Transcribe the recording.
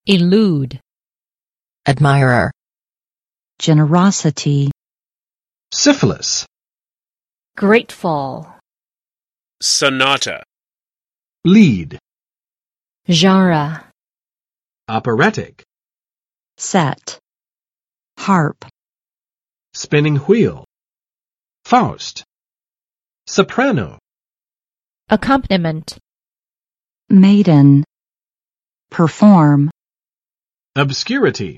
elude, admirer, generosity, syphilis, grateful, sonata, lead, genre, operatic, set, harp, spinning wheel, Faust, soprano, accompaniment, maiden, perform, obscurity,